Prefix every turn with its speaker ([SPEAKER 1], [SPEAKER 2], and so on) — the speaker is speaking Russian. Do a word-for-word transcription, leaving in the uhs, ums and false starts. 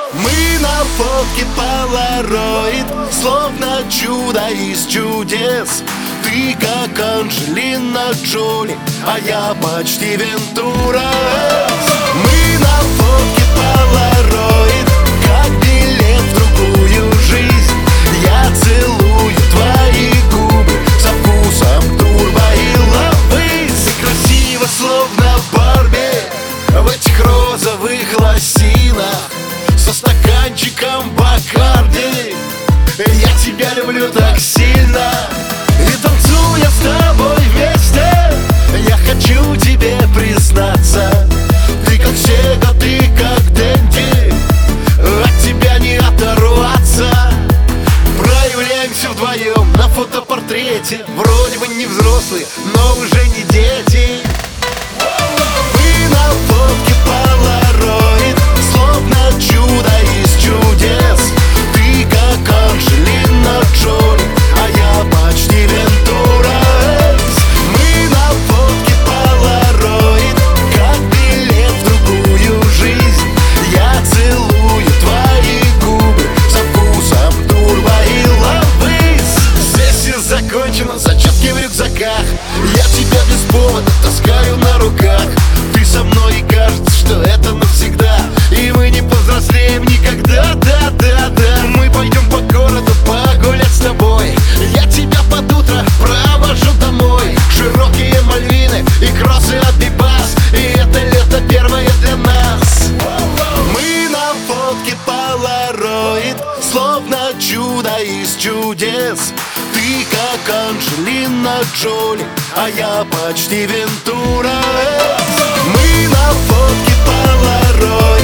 [SPEAKER 1] Мы на фотке полароид, словно чудо из чудес. Ты как Анджелина Джоли, а я почти Вентура. Мы на фотке полароид, как билет в другую жизнь. Я целую твои губы со вкусом турбо и лавы. Ты красива, словно Барби, в этих розовых лосинах, со стаканчиком Бакарди. Я тебя люблю так сильно, и танцуя с тобой вместе, я хочу тебе признаться. Ты как Сега, ты как Дэнди, от тебя не оторваться. Проявляемся вдвоем на фотопортрете. Вроде бы не взрослые, но уже не дети. Мы на фотке полароид, словно чудо из чудес. Ты как Анджелина Джоли, а я почти Вентура. Мы на фотке полароид, как билет в другую жизнь. Я целую твои губы со вкусом турбо и лавы. Здесь и закончено, зачетки в рюкзаках. Я тебя без повода таскаю на руках. Ты со мной и кажется, что это навсегда. И мы не повзрослеем никогда, да, да, да. Мы пойдем по городу погулять с тобой. Я тебя под утро провожу домой. Широкие Мальвины и кроссы от Бибас, и это лето первое для нас. Мы на фотке полароид, словно чудо из чудес. Ты как Анджелина Джоли, а я почти Вентура. Мы на фотке полароид,